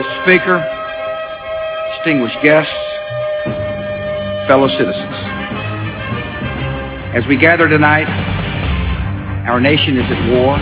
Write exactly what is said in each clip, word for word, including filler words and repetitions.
Mister Speaker, distinguished guests, fellow citizens. As we gather tonight, our nation is at war,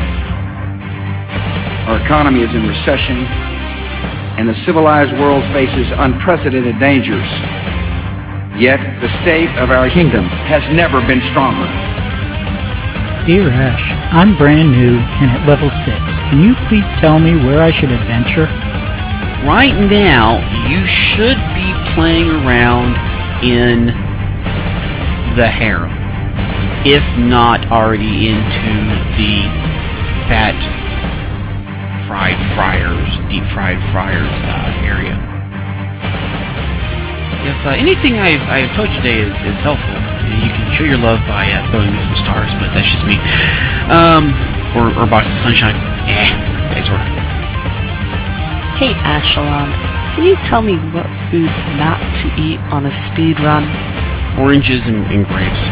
our economy is in recession, and the civilized world faces unprecedented dangers. Yet the state of our kingdom has never been stronger. Dear Ash, I'm brand new and at level six. Can you please tell me where I should adventure? Right now, you should be playing around in the harem, if not already into the fat fried fryers, deep fried fryers uh, area. If uh, anything I've, I've told you today is, is helpful, you can show your love by uh, throwing me some stars, but that's just me. Um, or, or a box of sunshine. Eh, that sort of. Hey, Ashalon, can you tell me what foods not to eat on a speed run? Oranges and, and grapes.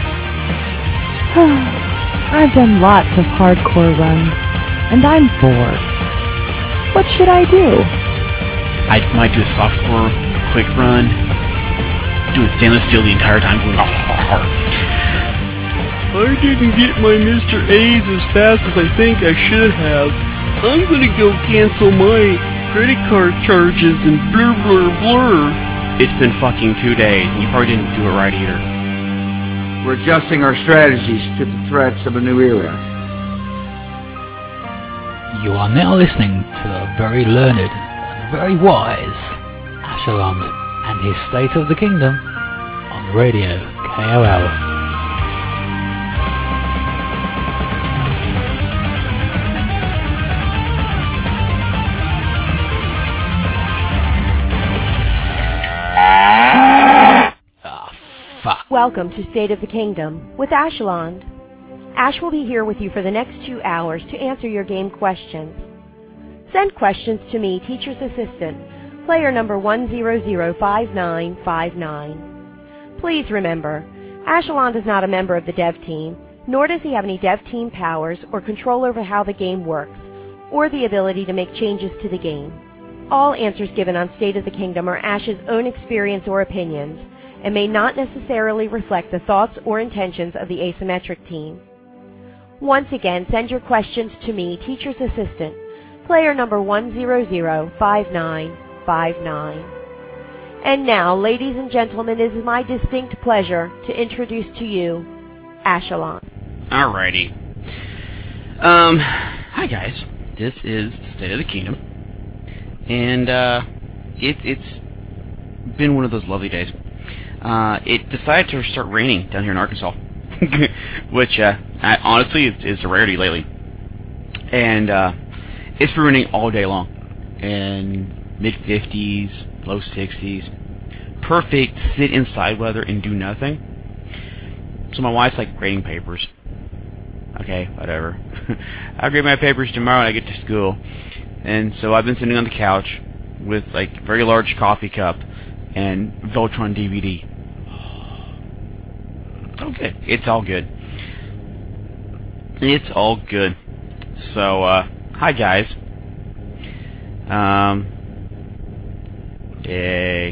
I've done lots of hardcore runs, and I'm bored. What should I do? I might do a softcore quick run, doing stainless steel the entire time, going, I didn't get my Mister A's as fast as I think I should have. I'm gonna go cancel my credit card charges and blur blur blur. It's been fucking two days, and you probably didn't do it right either. We're adjusting our strategies to the threats of a new era. You are now listening to the very learned and very wise Ashalon and his State of the Kingdom on Radio K O L. Welcome to State of the Kingdom with Ashalon. Ash will be here with you for the next two hours to answer your game questions. Send questions to me, Teacher's Assistant, player number one zero zero five nine five nine. Please remember, Ashalon is not a member of the dev team, nor does he have any dev team powers or control over how the game works, or the ability to make changes to the game. All answers given on State of the Kingdom are Ash's own experience or opinions, and may not necessarily reflect the thoughts or intentions of the Asymmetric team. Once again, send your questions to me, Teacher's Assistant, player number one zero zero five nine five nine. And now, ladies and gentlemen, it is my distinct pleasure to introduce to you Ashalon. Alrighty. Um, hi guys. This is State of the Kingdom. And, uh, it, it's been one of those lovely days. Uh, it decided to start raining down here in Arkansas, which, uh, I, honestly, is, is a rarity lately. And, uh, it's been raining all day long. And mid fifties, low sixties. Perfect sit inside weather and do nothing. So my wife's like grading papers. Okay, whatever. I'll grade my papers tomorrow when I get to school. And so I've been sitting on the couch with like a very large coffee cup and Voltron D V D. It's all good. It's all good. It's all good. So, uh, hi guys. Um, yay.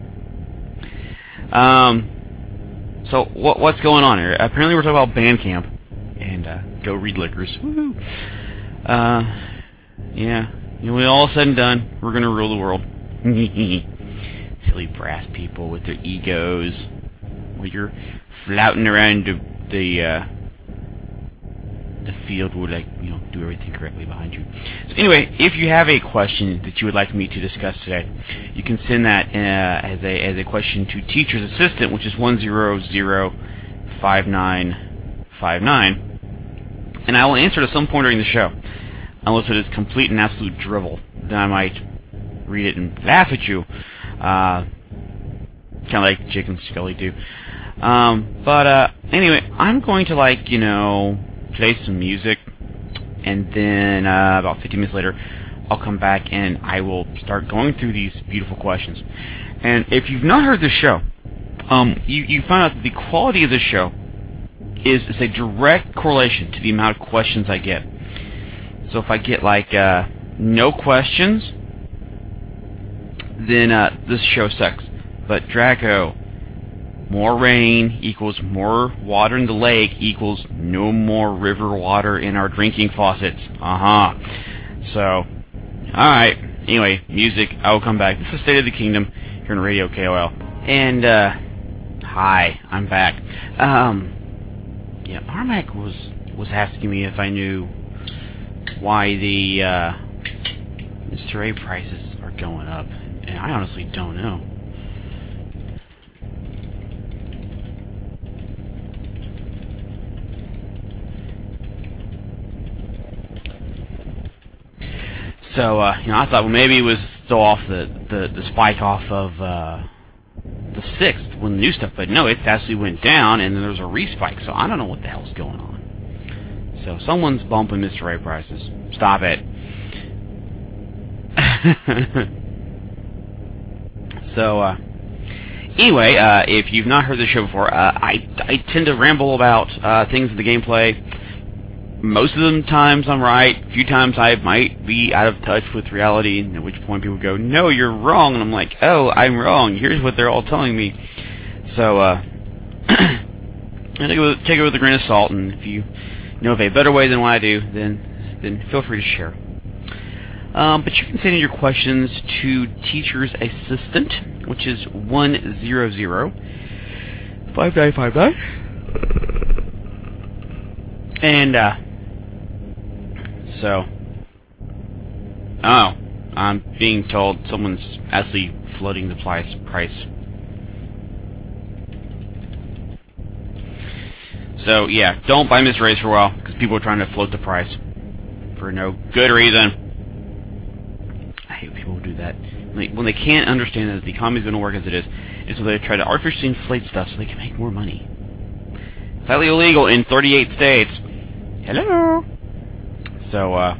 Um, so what what's going on here? Apparently we're talking about Bandcamp and uh, go read liquors. Woohoo. Uh, yeah. You know, when all said and done, we're gonna rule the world. Silly brass people with their egos. While you're flouting around the the, uh, the field would like you know do everything correctly behind you. So anyway, if you have a question that you would like me to discuss today, you can send that uh, as a as a question to Teacher's Assistant, which is one zero zero five nine five nine, and I will answer it at some point during the show. Unless it is complete and absolute drivel, then I might read it and laugh at you. Uh, kind of like Jake and Scully do. Um, but, uh, anyway, I'm going to, like, you know, play some music, and then, uh, about fifteen minutes later, I'll come back and I will start going through these beautiful questions. And if you've not heard this show, um, you, you find out that the quality of this show is, is a direct correlation to the amount of questions I get. So if I get, like, uh, no questions, then uh, this show sucks. But Draco, more rain equals more water in the lake equals no more river water in our drinking faucets. Uh-huh. So, alright. Anyway, music. I will come back. This is State of the Kingdom here on Radio K O L. And, uh, hi, I'm back. Um, yeah, Armac was, was asking me if I knew why the, uh, Mister A prices are going up. And I honestly don't know. So, uh, you know, I thought, well, maybe it was still off the, the, the spike off of, uh, the sixth when the new stuff, but no, it actually went down, and then there was a respike, so I don't know what the hell's going on. So, someone's bumping Mister A prices. Stop it. So, uh, anyway, uh, if you've not heard the show before, uh, I, I tend to ramble about, uh, things in the gameplay. Most of the times I'm right. A few times I might be out of touch with reality, and at which point people go, no, you're wrong. And I'm like, oh, I'm wrong. Here's what they're all telling me. So, uh, take it, with, take it with a grain of salt, and if you know of a better way than what I do, then, then feel free to share. Um, but you can send in your questions to Teacher's Assistant, which is one hundred, five nine five nine. And, uh, so, oh, I'm being told someone's actually floating the price. price. So, yeah, don't buy Mister A's for a while, because people are trying to float the price for no good reason. I hate when people do that. When they can't understand that the economy's going to work as it is, and so they try to artificially inflate stuff so they can make more money. It's highly illegal in thirty-eight states. Hello. So, uh...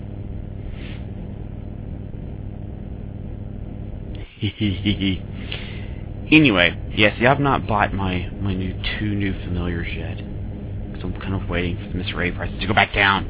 anyway, yes, yeah, I've not bought my, my new two new familiars yet. Because I'm kind of waiting for the Mister A prices to go back down.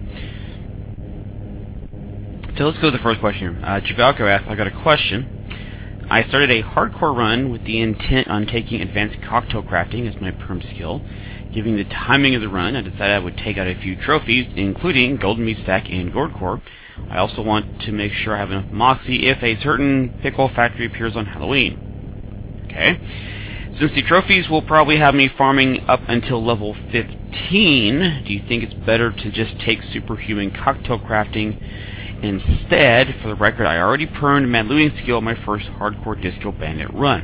So let's go to the first question. Uh, Javalco asks, I got a question. I started a hardcore run with the intent on taking advanced cocktail crafting as my perm skill. Given the timing of the run, I decided I would take out a few trophies, including Golden Meat Stack and Gourd Core. I also want to make sure I have enough Moxie if a certain pickle factory appears on Halloween. Okay. Since the trophies will probably have me farming up until level fifteen, do you think it's better to just take superhuman cocktail crafting instead? For the record, I already permed Mad Looting skill my first hardcore Disco Bandit run.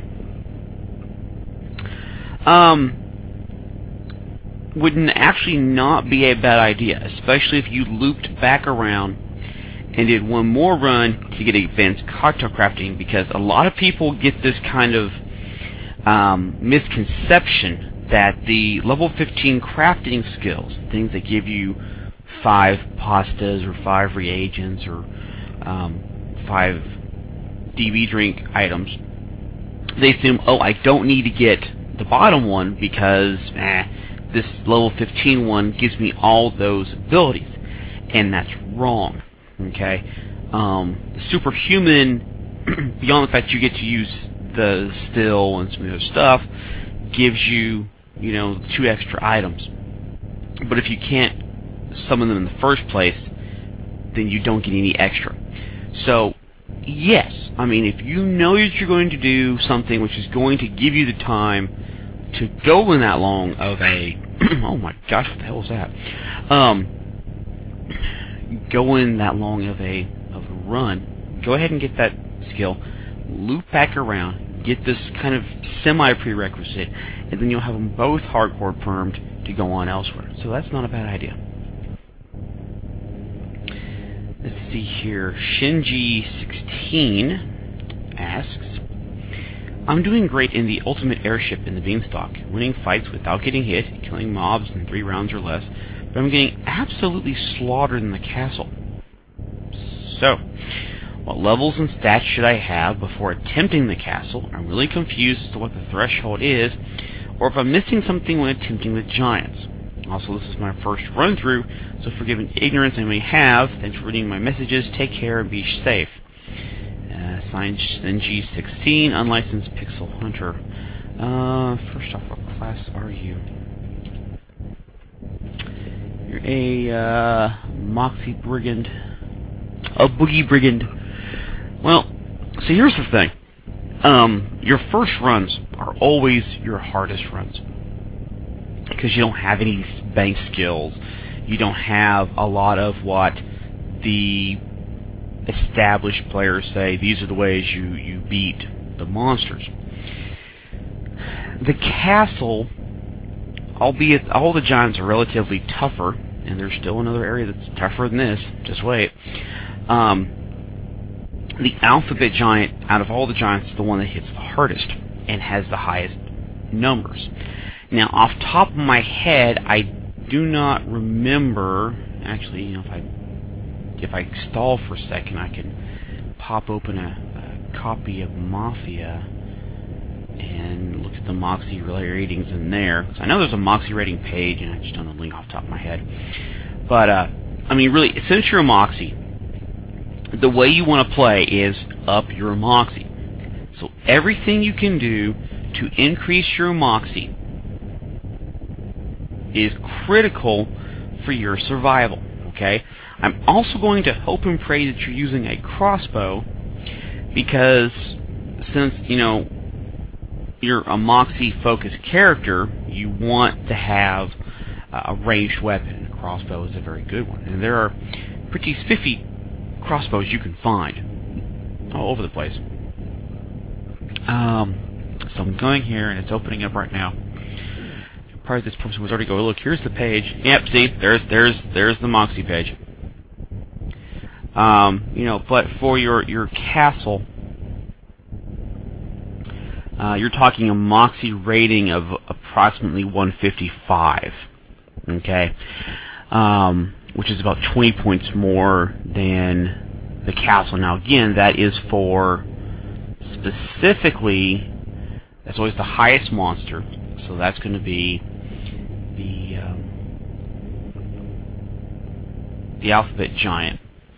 Um... would actually not be a bad idea, especially if you looped back around and did one more run to get advanced cocktail crafting, because a lot of people get this kind of um, misconception that the level fifteen crafting skills, things that give you five pastas or five reagents or um, five D B drink items, they assume, oh, I don't need to get the bottom one because, eh, this level fifteen one gives me all those abilities, and that's wrong. Okay, um, superhuman, beyond the fact you get to use the still and some other stuff, gives you, you know, two extra items. But if you can't summon them in the first place, then you don't get any extra. So, yes, I mean, if you know that you're going to do something which is going to give you the time to go in that long of a oh my gosh, what the hell was that? Um, go in that long of a of a run. Go ahead and get that skill. Loop back around. Get this kind of semi-prerequisite, and then you'll have them both hardcore permed to go on elsewhere. So that's not a bad idea. Let's see here. Shinji sixteen asks, I'm doing great in the ultimate airship in the Beanstalk, winning fights without getting hit, killing mobs in three rounds or less, but I'm getting absolutely slaughtered in the castle. So, what levels and stats should I have before attempting the castle? I'm really confused as to what the threshold is, or if I'm missing something when attempting the giants. Also, this is my first run-through, so forgive any ignorance I may have. Thanks for reading my messages. Take care and be safe. Uh, Signed N G sixteen, unlicensed pixel hunter. Uh, first off, what class are you? You're a uh, Moxie Brigand. A Boogie Brigand. Well, so here's the thing. Um, your first runs are always your hardest runs. Because you don't have any bank skills. You don't have a lot of what the established players say, these are the ways you, you beat the monsters. The castle, albeit all the giants are relatively tougher, and there's still another area that's tougher than this, just wait. Um, the alphabet giant, out of all the giants, is the one that hits the hardest, and has the highest numbers. Now, off top of my head, I do not remember, actually, you know, if I If I stall for a second, I can pop open a, a copy of Mafia and look at the Moxie ratings in there. So I know there's a Moxie rating page, and I just don't know the link off the top of my head. But, uh, I mean, really, since you're a Moxie, the way you want to play is up your Moxie. So everything you can do to increase your Moxie is critical for your survival, okay? I'm also going to hope and pray that you're using a crossbow, because since, you know, you're a Moxie-focused character, you want to have uh, a ranged weapon. A crossbow is a very good one. And there are pretty spiffy crossbows you can find all over the place. Um, so I'm going here, and it's opening up right now. Probably this person was already going, look, here's the page. Yep, see, there's there's there's the Moxie page. Um, you know, but for your your castle, uh, you're talking a Moxie rating of approximately one fifty-five. Okay, um, which is about twenty points more than the castle. Now, again, that is for specifically. That's always the highest monster, so that's going to be the um, the alphabet giant.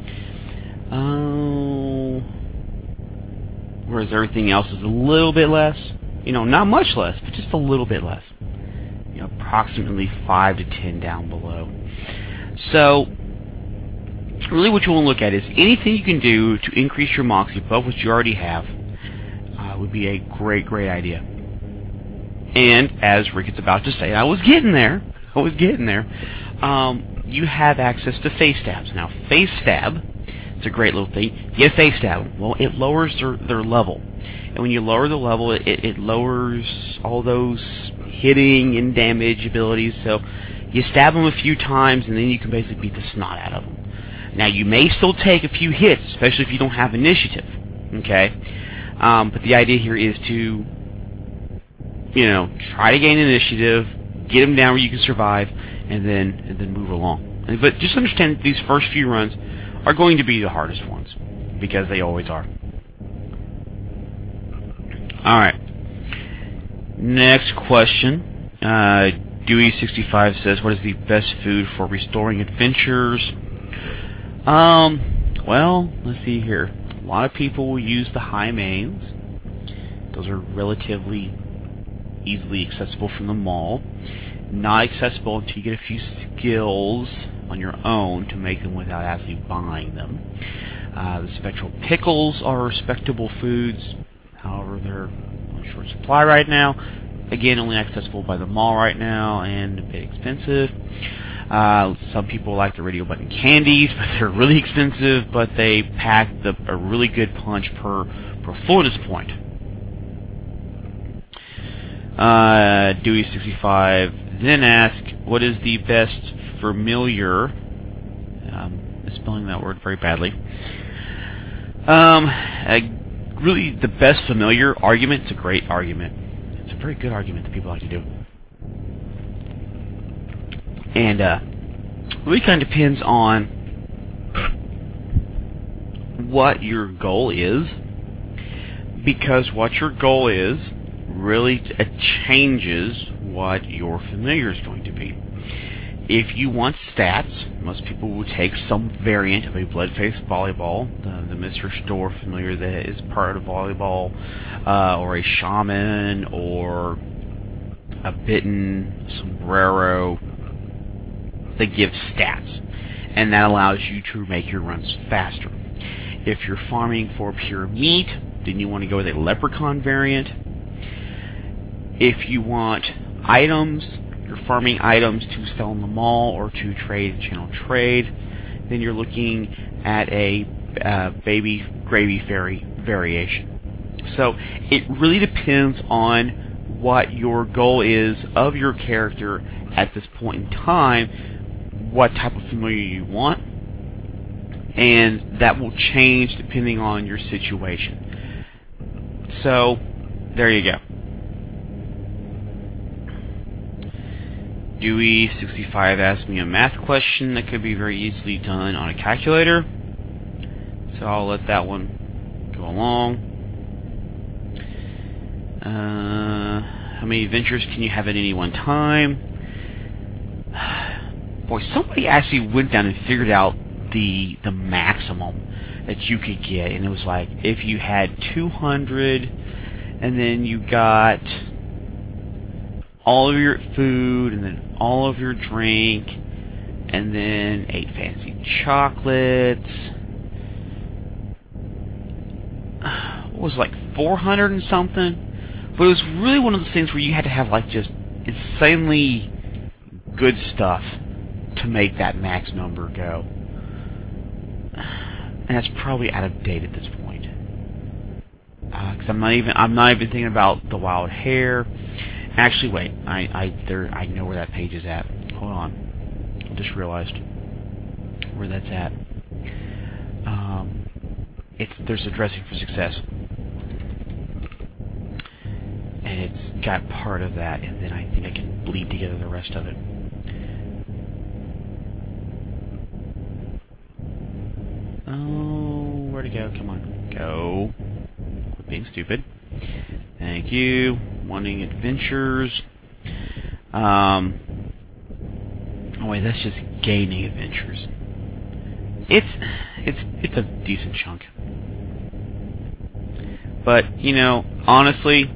Oh, whereas everything else is a little bit less. You know, not much less, but just a little bit less. You know, approximately five to ten down below. So, really, what you want to look at is anything you can do to increase your Moxie above what you already have. Uh, would be a great, great idea. And as Rick is about to say, I was getting there. I was getting there. Um, you have access to face stabs. Now, face stab, it's a great little thing. You get face stab. Well, it lowers their, their level. And when you lower the level, it, it lowers all those hitting and damage abilities. So you stab them a few times, and then you can basically beat the snot out of them. Now, you may still take a few hits, especially if you don't have initiative. Okay? Um, but the idea here is to, you know, try to gain initiative, get them down where you can survive, and then and then move along. But just understand that these first few runs are going to be the hardest ones, because they always are. Alright. Next question. Uh, Dewey sixty-five says, what is the best food for restoring adventures? Um, well, let's see here. A lot of people will use the high mains. Those are relatively easily accessible from the mall. Not accessible until you get a few skills on your own to make them without actually buying them. Uh, the spectral pickles are respectable foods. However, they're on short supply right now. Again, only accessible by the mall right now and a bit expensive. Uh, some people like the radio button candies, but they're really expensive, but they pack the, a really good punch per, per fullness point. Uh, Dewey sixty-five then asks, what is the best familiar? Um, spelling that word very badly. Um, uh, really, the best familiar argument, it's a great argument. It's a very good argument that people like to do. And, uh, it really kind of depends on what your goal is, because what your goal is really t- changes what your familiar is going to be. if you want stats, most people will take some variant of a Bloodface volleyball, the, the Mister Store familiar that is part of volleyball, uh, or a shaman, or a bitten sombrero. They give stats, and that allows you to make your runs faster. If you're farming for pure meat, then you want to go with a leprechaun variant. If you want items, you're farming items to sell in the mall or to trade in channel trade, then you're looking at a uh, baby gravy fairy variation. So it really depends on what your goal is of your character at this point in time, what type of familiar you want, and that will change depending on your situation. So there you go. Dewey sixty-five asked me a math question that could be very easily done on a calculator, so I'll let that one go along. Uh, how many adventures can you have at any one time? Boy, somebody actually went down and figured out the the maximum that you could get, and it was like if you had two hundred, and then you got all of your food, and then all of your drink, and then eight fancy chocolates. What was it, like four hundred and something? But it was really one of those things where you had to have like just insanely good stuff to make that max number go. And that's probably out of date at this point. Because uh, I'm not even I'm not even thinking about the wild hair. Actually, wait. I I there I know where that page is at. Hold on. I just realized where that's at. Um, it's there's a dressing for success, and it's got part of that, and then I think I can bleed together the rest of it. Oh, where'd it go? Come on, go. Quit being stupid. Thank you. Wanting adventures. Um. Oh wait, that's just gaining adventures. It's it's it's a decent chunk. But you know, honestly,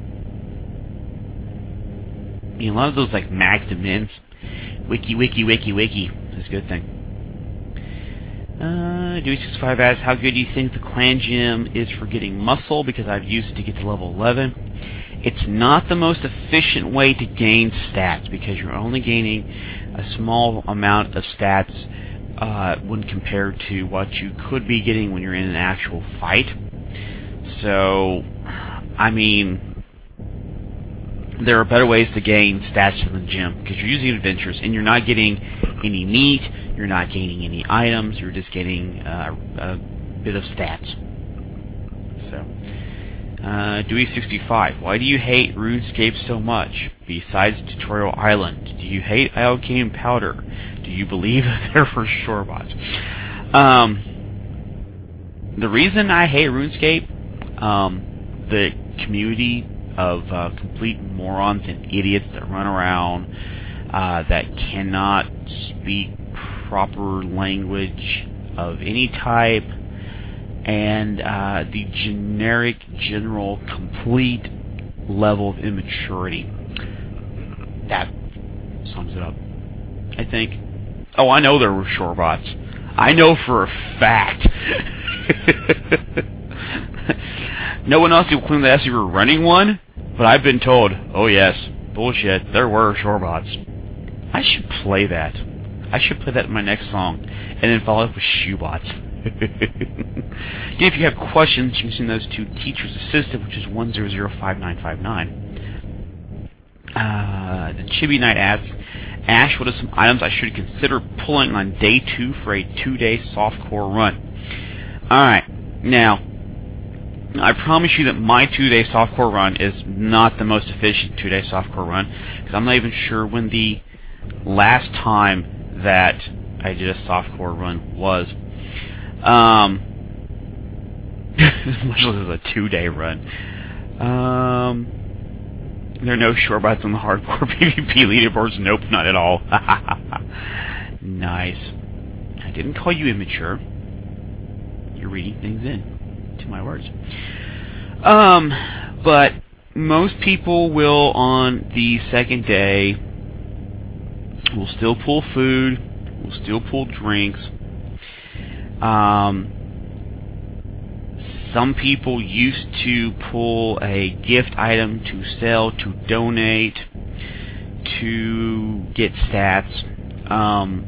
you know, a lot of those like maxed events, wiki wiki wiki wiki, is a good thing. Uh, Dewey sixty-five asks, how good do you think the clan gem is for getting muscle? Because I've used it to get to level eleven. It's not the most efficient way to gain stats, because you're only gaining a small amount of stats uh, when compared to what you could be getting when you're in an actual fight. So, I mean, there are better ways to gain stats from the gym, because you're using adventures, and you're not getting any meat, you're not gaining any items, you're just getting uh, a bit of stats. So, uh, Dewey sixty-five, why do you hate RuneScape so much? Besides Tutorial Island, do you hate Alkane Powder? Do you believe that they're for sure bots? Um, the reason I hate RuneScape, um, the community of uh, complete morons and idiots that run around, uh, that cannot speak proper language of any type, and uh, the generic, general, complete level of immaturity. That sums it up, I think. Oh, I know there were shorebots. I know for a fact. No one else will claim that you were running one, but I've been told, oh yes, bullshit, there were shorebots. I should play that. I should play that in my next song, and then follow up with shoebots. Again, if you have questions, you can send those to Teacher's Assistant, which is one zero zero five nine five nine. Uh, the Chibi Knight asks, Ash, what are some items I should consider pulling on day two for a two-day softcore run? Alright, now, I promise you that my two-day softcore run is not the most efficient two-day softcore run, because I'm not even sure when the last time that I did a softcore run was. Um, much less as a two-day run. Um, there are no shorebots on the hardcore PvP leaderboards. Nope, not at all. Nice. I didn't call you immature. You're reading things in to my words. Um, but most people will, on the second day, will still pull food, will still pull drinks. Um, some people used to pull a gift item to sell, to donate, to get stats. Um,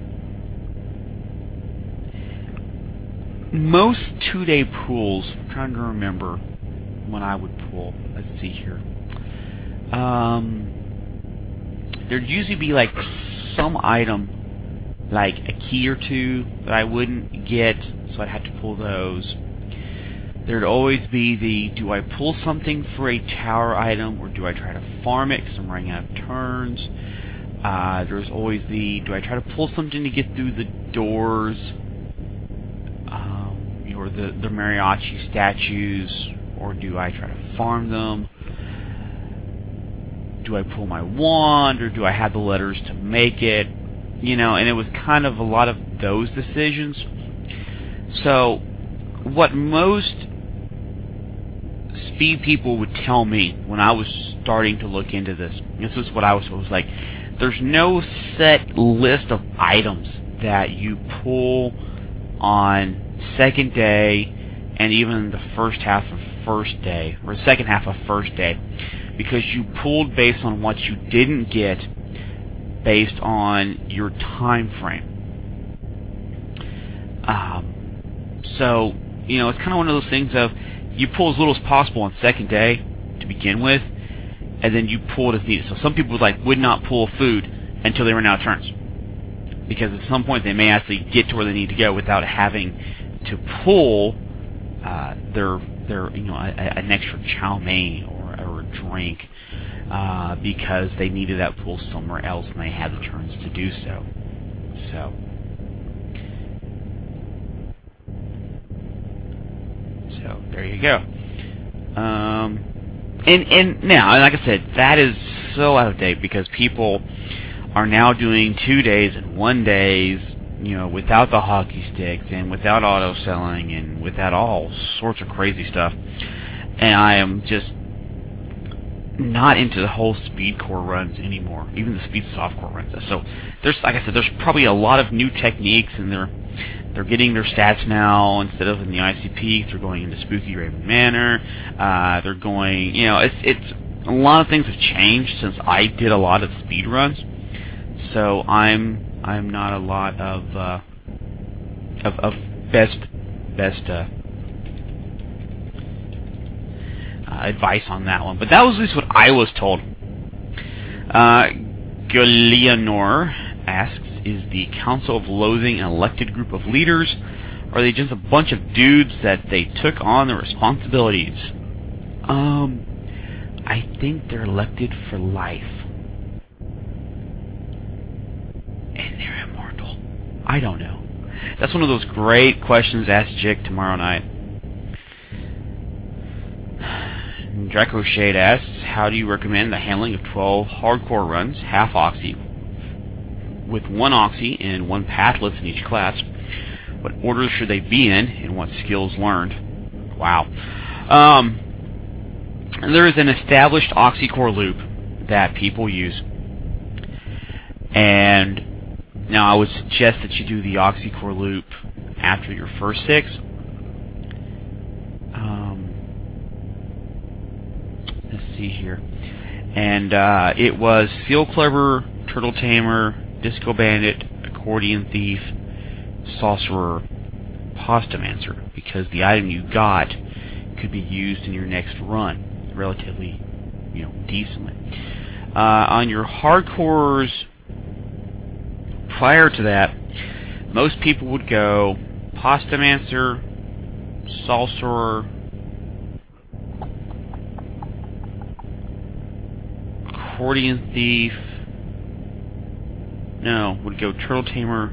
most two-day pulls, I'm trying to remember when I would pull. Let's see here. Um, there'd usually be like some item, like a key or two that I wouldn't get, so I'd have to pull those. There'd always be the, do I pull something for a tower item, or do I try to farm it because I'm running out of turns? Uh, there's always the, do I try to pull something to get through the doors, um, or the, the mariachi statues, or do I try to farm them? Do I pull my wand, or do I have the letters to make it? You know, and it was kind of a lot of those decisions. So, what most speed people would tell me when I was starting to look into this, this is what I was, was like, there's no set list of items that you pull on second day and even the first half of first day, or second half of first day, because you pulled based on what you didn't get based on your time frame. Um, so, you know, it's kind of one of those things of, you pull as little as possible on second day to begin with, and then you pull it as needed. So some people like would not pull food until they ran out of turns, because at some point they may actually get to where they need to go without having to pull uh, their their you know a, a, an extra chow mein or, or a drink uh, because they needed that pull somewhere else and they had the turns to do so. So. So there you go. Um, and and now, like I said, that is so out of date because people are now doing two days and one days, you know, without the hockey sticks and without auto selling and without all sorts of crazy stuff. And I am just not into the whole speed core runs anymore, even the speed softcore runs. So there's, like I said, there's probably a lot of new techniques, and they're they're getting their stats now instead of in the I C P. They're going into Spooky Raven Manor. Uh, they're going, you know, it's it's a lot of things have changed since I did a lot of speed runs. So I'm I'm not a lot of uh, of of best best. Uh, Uh, advice on that one, but that was at least what I was told. Uh, Galeonor asks, is the Council of Loathing an elected group of leaders, or are they just a bunch of dudes that they took on the responsibilities? Um, I think they're elected for life. And they're immortal. I don't know. That's one of those great questions asked Jick tomorrow night. Draco Shade asks, how do you recommend the handling of twelve hardcore runs, half Oxy, with one Oxy and one Pathless in each class? What orders should they be in, and what skills learned? Wow. Um, there is an established Oxycore loop that people use. And now I would suggest that you do the Oxycore loop after your first six. Um... Let's see here. And uh, it was Seal Clubber, Turtle Tamer, Disco Bandit, Accordion Thief, Sorcerer, Postamancer, because the item you got could be used in your next run relatively, you know, decently. Uh, on your hardcores prior to that, most people would go Postamancer, Sorcerer, Accordion Thief. No, would go Turtle Tamer.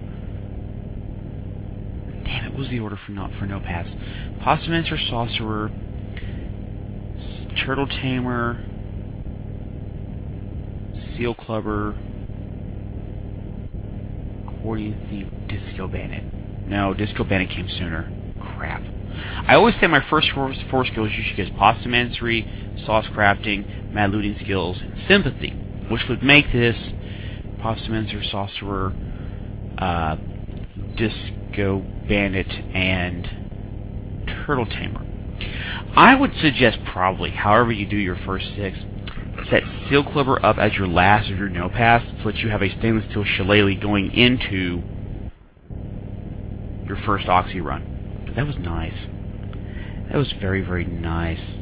Damn it, what was the order for not for no pass? Postamancer, Sorcerer, Turtle Tamer, Seal Clubber, Accordion Thief, Disco Bandit. No, Disco Bandit came sooner. Crap. I always say my first four, four skills you should get Postamancery, Sauce Crafting, Mad Looting Skills, and Sympathy, which would make this Postamancer, Sorcerer, uh, Disco Bandit, and Turtle Tamer. I would suggest probably, however you do your first six, set Steel Cleaver up as your last of your no pass, so that you have a stainless steel shillelagh going into your first Oxy run. That was nice. That was very, very nice.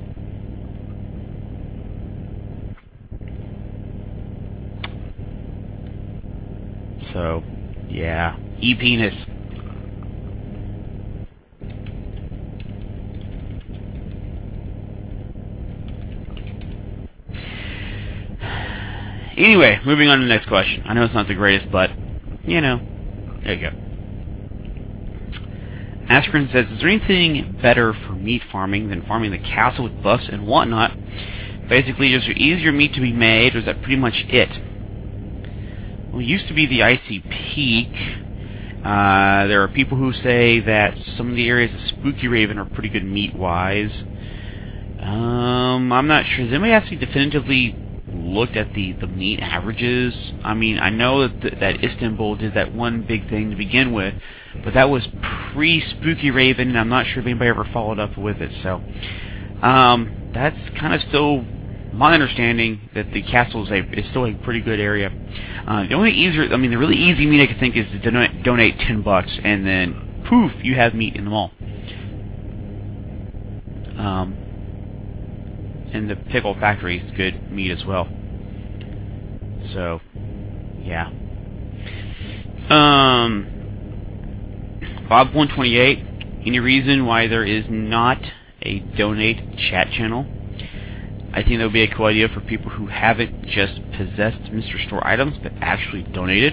So, yeah. E-penis. Anyway, moving on to the next question. I know it's not the greatest, but, you know, there you go. Askren says, is there anything better for meat farming than farming the castle with buffs and whatnot? Basically, is there easier meat to be made, or is that pretty much it? Well, it used to be the Icy Peak. Uh, there are people who say that some of the areas of Spooky Raven are pretty good meat-wise. Um, I'm not sure. Does anybody actually definitively looked at the, the meat averages? I mean, I know that, th that Istanbul did that one big thing to begin with, but that was pre-Spooky Raven, and I'm not sure if anybody ever followed up with it, so um, that's kind of still my understanding, that the castle is, a, is still a pretty good area. Uh, the only easier, I mean, the really easy meat I could think is to donate, donate ten bucks, and then, poof, you have meat in the mall. Um, and the Pickle Factory is good meat as well. So, yeah. Um, Bob one twenty-eight, any reason why there is not a donate chat channel? I think that would be a cool idea for people who haven't just possessed Mister Store items, but actually donated.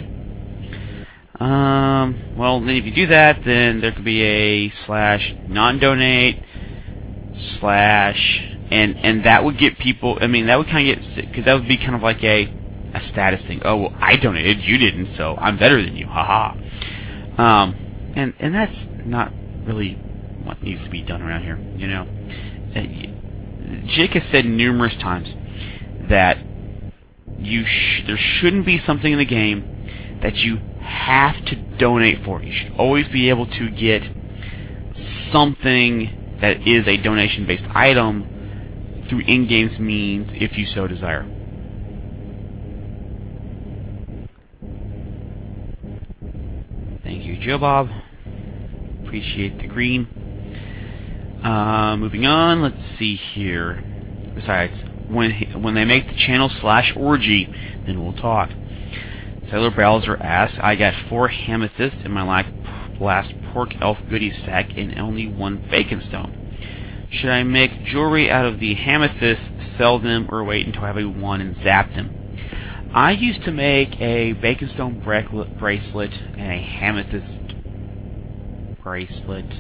Um, well, then if you do that, then there could be a slash non-donate slash, and and that would get people, I mean, that would kind of get, because that would be kind of like a, a status thing. Oh, well, I donated, you didn't, so I'm better than you, haha. Um, and, and that's not really what needs to be done around here, you know. Uh, Jake has said numerous times that you sh there shouldn't be something in the game that you have to donate for. You should always be able to get something that is a donation-based item through in-game means if you so desire. Thank you, Joe Bob. Appreciate the green. Uh, moving on, let's see here. Besides, when when they make the channel slash orgy, then we'll talk. Sailor Bowser asks, I got four amethysts in my last pork elf goodie sack and only one bacon stone. Should I make jewelry out of the amethysts, sell them, or wait until I have a one and zap them? I used to make a bacon stone bracelet and a amethyst bracelet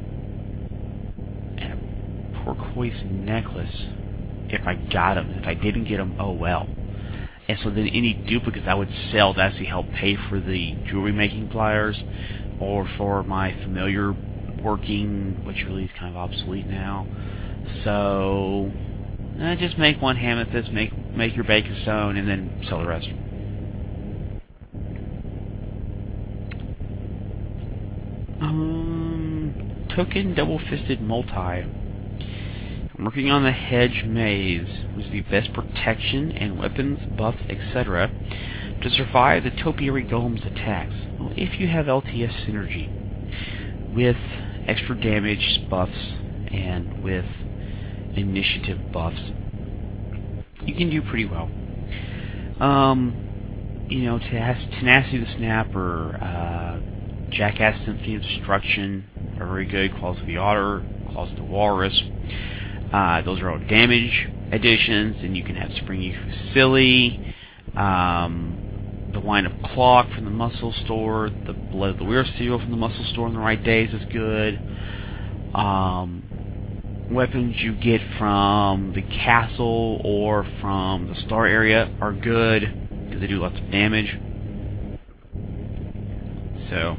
and a turquoise necklace if I got them. If I didn't get them, oh well. And so then any duplicates I would sell to actually help pay for the jewelry making pliers or for my familiar working, which really is kind of obsolete now. So uh, just make one amethyst, make make your bacon stone, and then sell the rest. Um, token double-fisted multi. I'm working on the hedge maze, which is the best protection and weapons, buffs, et cetera to survive the topiary golem's attacks. Well, if you have L T S synergy with extra damage buffs and with initiative buffs, you can do pretty well. Um, you know, Tenacity the Snapper, uh, Jackass Symphony of Destruction are very good. Claws of the Otter, Claws of the Walrus. Uh, those are all damage additions, and you can have Springy Fusilli, um, the Wine of Clock from the Muscle Store, the Blood of the Weir cereal from the Muscle Store on the right days is good. Um, weapons you get from the castle or from the star area are good, because they do lots of damage. So,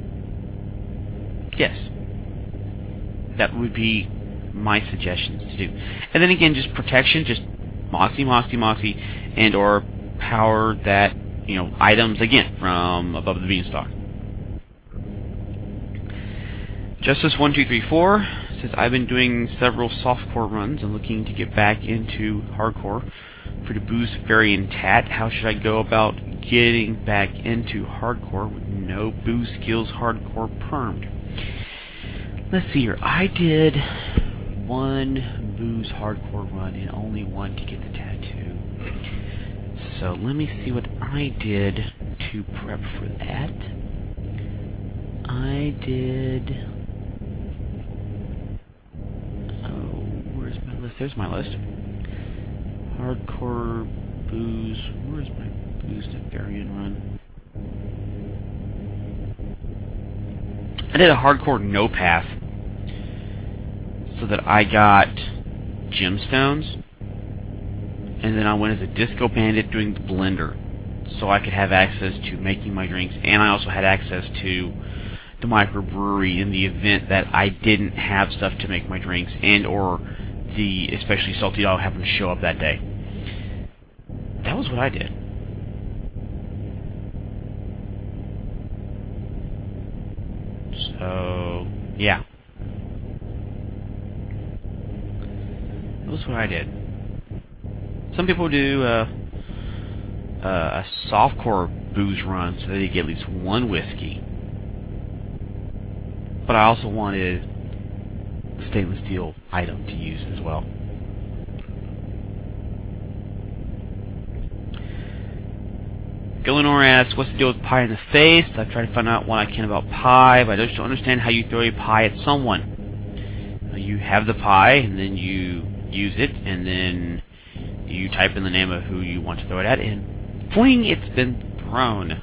yes, that would be my suggestions to do. And then again, just protection, just Moxie, Moxie, Moxie, and or power that, you know, items, again, from above the beanstalk. Justice one two three four says, I've been doing several softcore runs and looking to get back into hardcore for the boost variant tat. How should I go about getting back into hardcore with no boost skills hardcore permed? Let's see here. I did one boost hardcore run and only one to get the tattoo. So let me see what I did to prep for that. I did... There's my list. Hardcore booze. Where's my booze variant run? I did a hardcore no path so that I got gemstones, and then I went as a disco bandit doing the blender so I could have access to making my drinks, and I also had access to the microbrewery in the event that I didn't have stuff to make my drinks, and or the especially salty dog happened to show up that day. That was what I did. So, yeah. That was what I did. Some people do uh, uh, a softcore booze run so that they get at least one whiskey. But I also wanted a stainless steel item to use as well. Gillenor asks, what's the deal with pie in the face? I've tried to find out what I can about pie, but I just don't understand how you throw a pie at someone. You have the pie, and then you use it, and then you type in the name of who you want to throw it at, and fling, it's been thrown.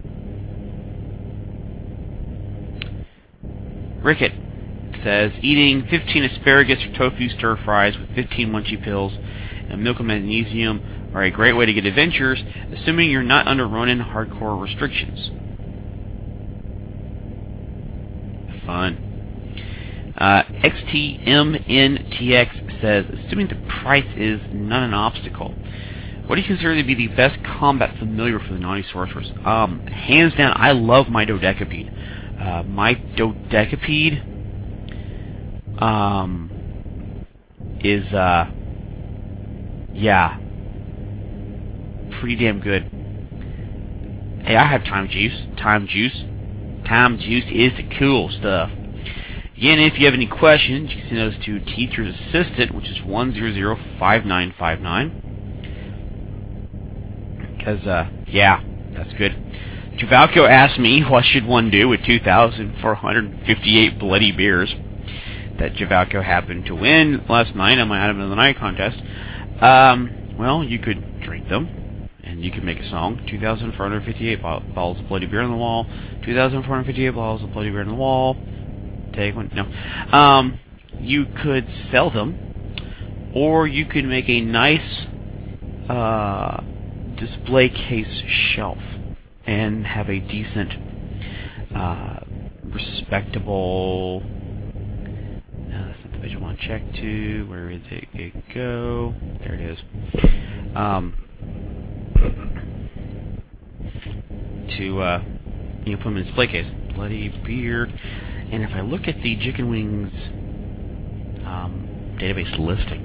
Rickett says, eating fifteen asparagus or tofu stir fries with fifteen munchie pills and milk and magnesium are a great way to get adventures, assuming you're not under Ronin hardcore restrictions. Fun. Uh, X T M N T X says, assuming the price is not an obstacle, what do you consider to be the best combat familiar for the Naughty Sorcerers? Um, hands down, I love my Dodecapede. Uh, my Dodecapede um, is, uh, yeah, pretty damn good. Hey, I have Time Juice. Time Juice. Time Juice is the cool stuff. Again, if you have any questions, you can send those to Teacher's Assistant, which is one zero zero five nine five nine. Because, uh, yeah, that's good. Javalco asked me, what should one do with two thousand four hundred fifty-eight bloody beers that Javalco happened to win last night on my Item of the Night contest? Um, well, you could drink them, and you could make a song. two thousand four hundred fifty-eight bottles of bloody beer on the wall. two thousand four hundred fifty-eight bottles of bloody beer on the wall. Take one. No. Um, you could sell them, or you could make a nice uh, display case shelf and have a decent, uh, respectable. No, that's not the page I want to check to. Where did it, it go? There it is. Um, to uh, you know, put them in a display case. Bloody beer. And if I look at the Chicken Wings um, database listing,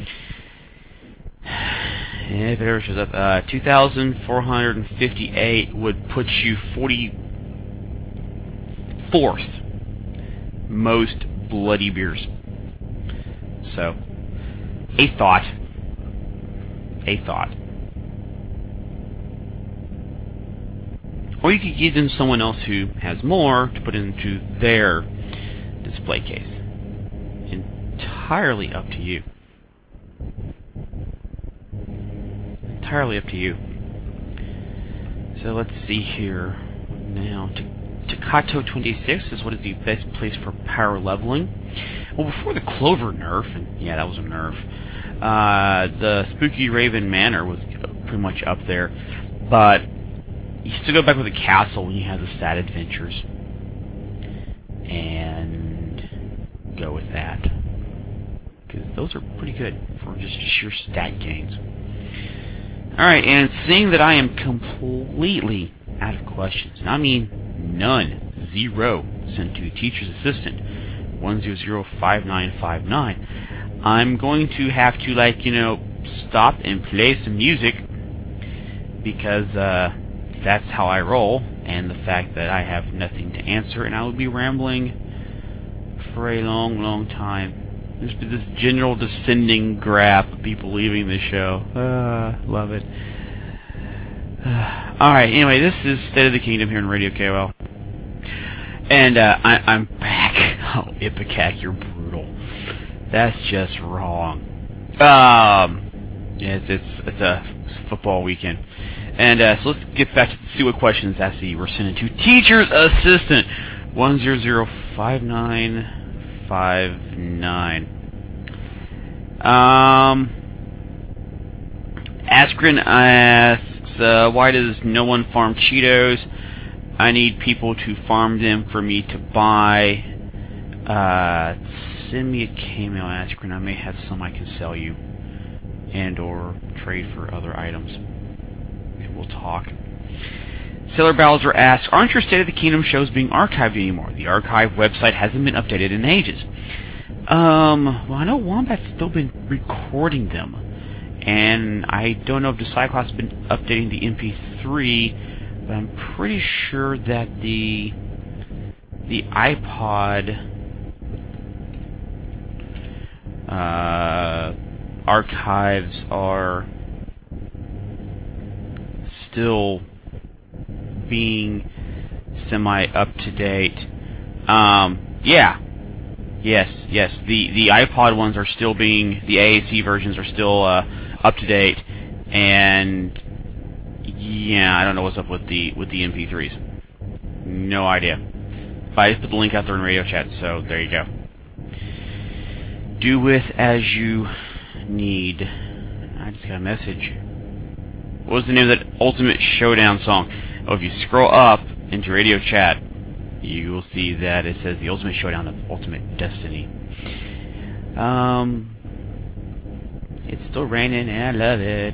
if it ever shows up, uh, two thousand four hundred fifty-eight would put you forty-fourth most bloody beers. So, a thought. A thought. Or you could give them someone else who has more to put into their display case. Entirely up to you. Entirely up to you. So let's see here. Now, Takato twenty-six is what is the best place for power leveling. Well, before the Clover nerf, and yeah, that was a nerf, uh, the Spooky Raven Manor was pretty much up there. But you still go back with the castle when you have the stat adventures. And go with that. Because those are pretty good for just sheer stat gains. Alright, and seeing that I am completely out of questions, and I mean none, zero, sent to Teacher's Assistant one zero zero five nine five nine, I'm going to have to, like, you know, stop and play some music, because uh, that's how I roll, and the fact that I have nothing to answer, and I will be rambling for a long, long time. There's been this general descending graph of people leaving the show. Uh, love it. Uh, Alright, anyway, this is State of the Kingdom here on Radio K O L. And uh, I, I'm back. Oh, Ipecac, you're brutal. That's just wrong. Um, yeah, it's, it's, it's a football weekend. And uh, so let's get back to see what questions actually were sent to Teacher's Assistant one zero zero five nine five nine. Um, Askren asks, uh, why does no one farm Cheetos? I need people to farm them for me to buy. Uh, send me a K-mail, Askren. I may have some I can sell you, and or trade for other items. We'll talk. Sailor Bowser asks, aren't your State of the Kingdom shows being archived anymore? The archive website hasn't been updated in ages. Um, well, I know Wombat's still been recording them, and I don't know if the Cyclops has been updating the M P three, but I'm pretty sure that the the iPod uh, archives are still being semi up to date. Um, yeah, yes, yes. The the iPod ones are still being, the A A C versions are still uh, up to date, and yeah, I don't know what's up with the with the M P threes. No idea. But I just put the link out there in radio chat, so there you go. Do with as you need. I just got a message. What was the name of that Ultimate Showdown song? Oh, if you scroll up into radio chat, you will see that it says the Ultimate Showdown of Ultimate Destiny. Um, it's still raining and I love it.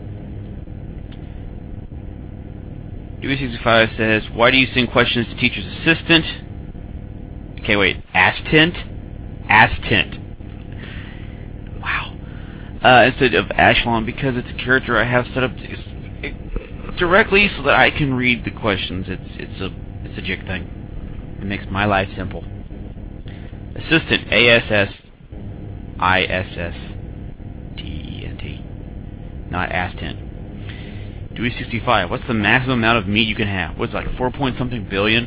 Dewey sixty-five says, why do you send questions to Teacher's Assistant? Okay, wait, Astent? Astent. Wow. Uh, instead of Ashlon, because it's a character I have set up directly so that I can read the questions. It's it's a it's a jig thing. It makes my life simple. Assistant, A S S I S S T E N T. Not Astent. Dewey sixty-five, what's the maximum amount of meat you can have? What's it, like four point something billion?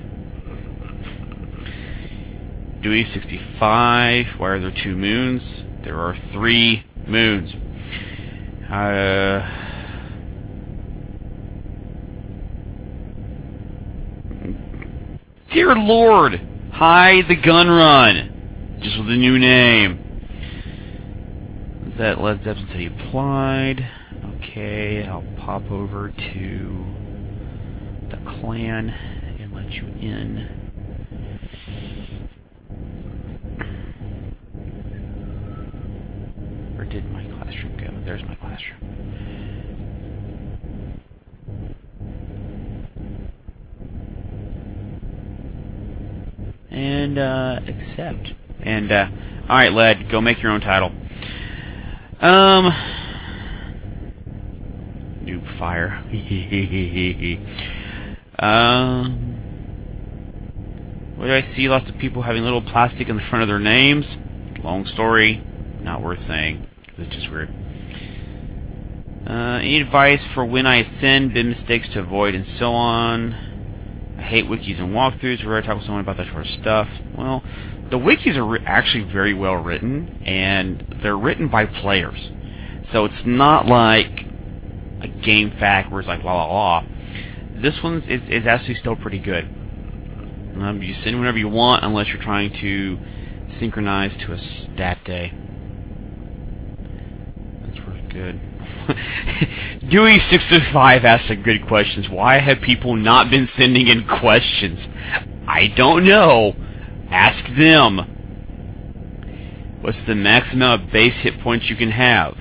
Dewey sixty-five, why are there two moons? There are three moons. Uh, dear Lord, hi the Gun Run, just with a new name. Is that Led Zeppelin said he applied? Okay, I'll pop over to the clan and let you in. Where did my classroom go? There's my classroom. And, uh, accept. And, uh, alright, Led, go make your own title. Um, noob fire. um, what do I see? Lots of people having little plastic in the front of their names. Long story. Not worth saying. It's just weird. Uh, any advice for when I send, big mistakes to avoid, and so on? I hate wikis and walkthroughs where I talk with someone about that sort of stuff. Well, the wikis are actually very well written, and they're written by players. So it's not like a game fact where it's like la la la. This one is, is actually still pretty good. Um, you send whenever you want, unless you're trying to synchronize to a stat day. That's really good. Dewey six two five asked some good questions. Why have people not been sending in questions? I don't know. Ask them. What's the maximum of base hit points you can have?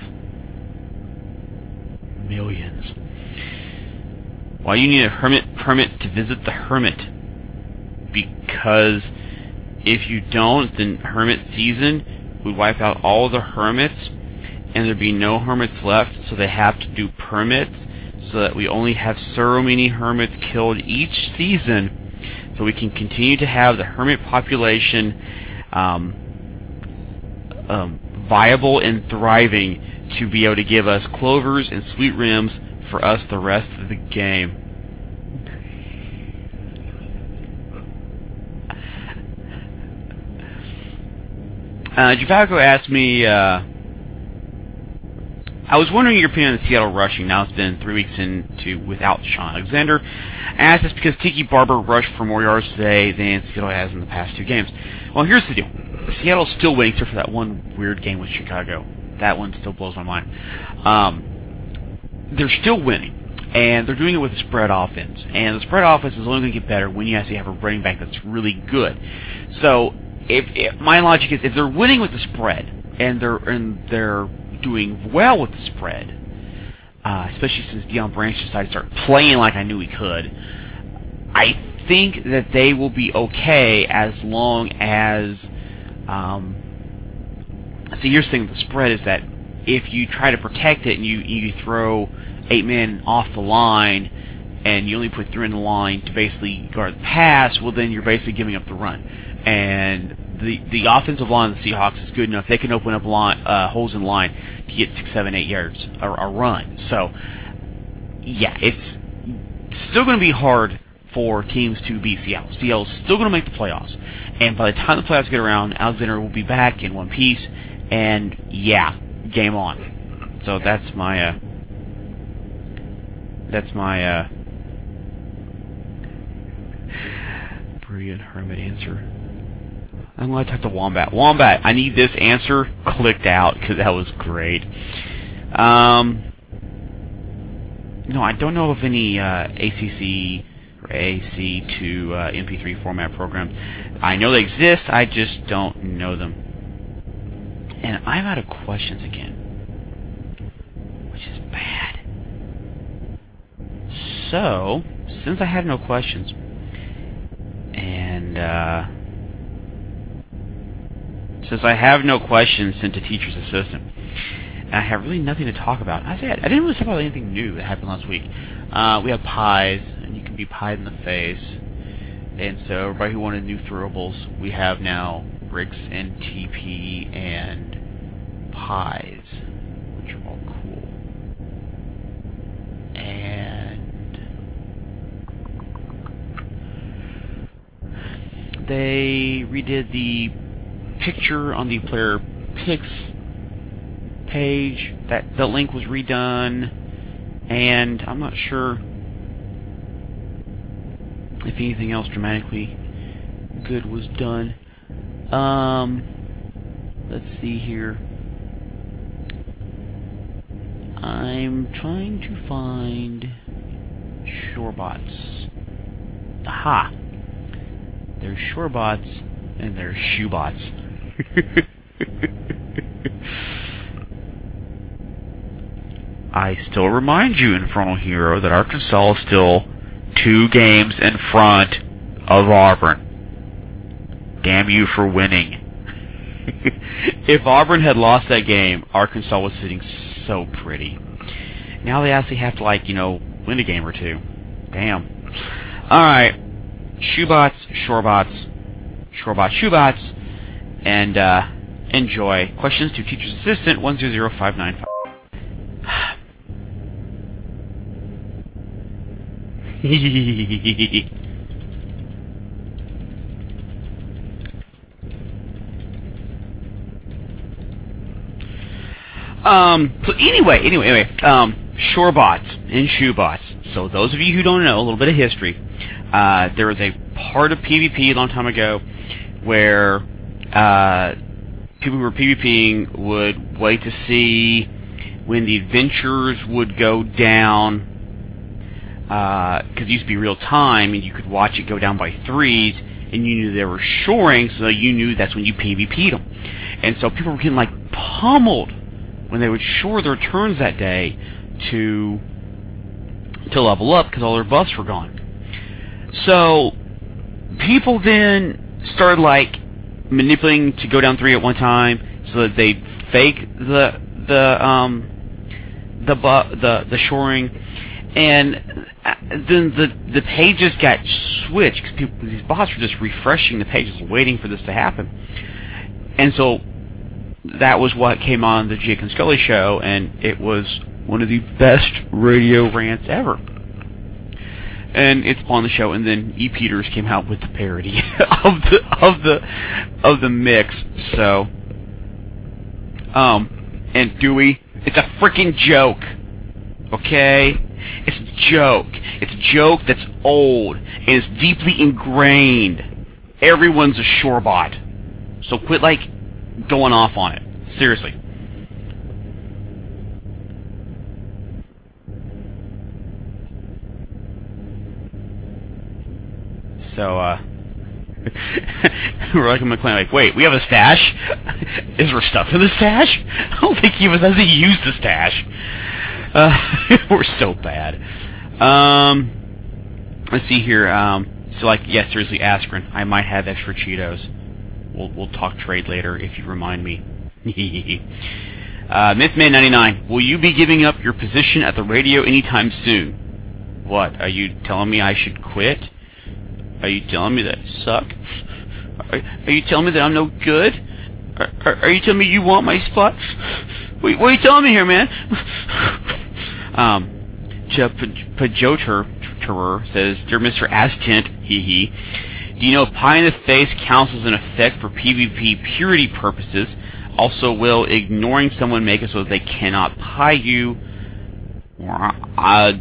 Millions. Why do you need a hermit permit to visit the hermit? Because if you don't, then hermit season would wipe out all the hermits, and there'd be no hermits left, so they have to do permits, so that we only have so many hermits killed each season, so we can continue to have the hermit population um, um, viable and thriving to be able to give us clovers and sweet rims for us the rest of the game. Uh, Javago asked me, uh, I was wondering your opinion on the Seattle rushing. Now it's been three weeks into without Sean Alexander. I asked this because Tiki Barber rushed for more yards today than Seattle has in the past two games. Well, here's the deal. Seattle's still winning, except for that one weird game with Chicago. That one still blows my mind. Um, they're still winning, and they're doing it with a spread offense. And the spread offense is only going to get better when you actually have a running back that's really good. So, if, if my logic is, if they're winning with the spread, and they're and they're doing well with the spread, uh, especially since Deion Branch decided to start playing like I knew he could, I think that they will be okay as long as. Um, see, here's the thing with the spread is that if you try to protect it and you you throw eight men off the line and you only put three in the line to basically guard the pass, well then you're basically giving up the run. And the the offensive line of the Seahawks is good enough; they can open up line, uh, holes in line to get six, seven, eight yards a, a run. So, yeah, it's still going to be hard for teams to beat Seattle. Seattle's still going to make the playoffs, and by the time the playoffs get around, Alexander will be back in one piece, and yeah, game on. So that's my uh, that's my uh, brilliant hermit answer. I'm going to talk to Wombat. Wombat, I need this answer clicked out because that was great. Um, no, I don't know of any uh, A C C or A C to uh, M P three format programs. I know they exist, I just don't know them. And I'm out of questions again, which is bad. So, since I have no questions, and uh, since I have no questions sent to Teacher's Assistant, and I have really nothing to talk about. I said I didn't really talk about anything new that happened last week. Uh, we have pies, and you can be pied in the face. And so everybody who wanted new throwables, we have now bricks and T P and pies, which are all cool. And they redid the picture on the player picks page. That the link was redone, and I'm not sure if anything else dramatically good was done. Um, let's see here. I'm trying to find Shorebots. Aha! There's Shorebots and there's Shoebots. I still remind you, Infernal Hero, that Arkansas is still two games in front of Auburn. Damn you for winning. If Auburn had lost that game, Arkansas was sitting so pretty. Now they actually have to, like, you know, win a game or two. Damn. Alright. Shoebots, Shorebots, Shorebots, Shoebots, and uh, enjoy. Questions to Teacher's Assistant one zero zero five nine five. um. So anyway, anyway, anyway. Um. Shorebots and Shoebots. So those of you who don't know a little bit of history, uh, there was a part of PvP a long time ago where uh, people who were PvPing would wait to see when the adventures would go down, because uh, it used to be real time, and you could watch it go down by threes, and you knew they were shoring, so you knew that's when you PvP'd them. And so people were getting like pummeled when they would shore their turns that day to to level up because all their buffs were gone. So people then started like manipulating to go down three at one time so that they'd fake the the um the bu- the the shoring, and then the the pages got switched because people these bots were just refreshing the pages, waiting for this to happen, and so that was what came on the Jake and Scully show, and it was one of the best radio rants ever. And it's on the show, and then E. Peters came out with the parody of the of the of the mix. So, um, and Dewey, it's a freaking joke, okay? It's a joke. It's a joke that's old and it's deeply ingrained. Everyone's a shorebot, so quit like going off on it. Seriously. So, uh, we're like in McLean, like, wait, we have a stash? Is there stuff in the stash? I don't think he was has he used the stash. Uh, we're so bad. Um, let's see here. Um, so, like, yes, seriously, Askren, I might have extra Cheetos. We'll we'll talk trade later if you remind me. uh, Mythman ninety-nine, will you be giving up your position at the radio anytime soon? What, are you telling me I should quit? Are you telling me that I suck? Are, are you telling me that I'm no good? Are, are, are you telling me you want my spot? Wait, what are you telling me here, man? um, Pajoter says, Dear Mister Astent, hee hee, do you know pie in the face counts as an effect for PvP purity purposes? Also, will ignoring someone make it so that they cannot pie you? I,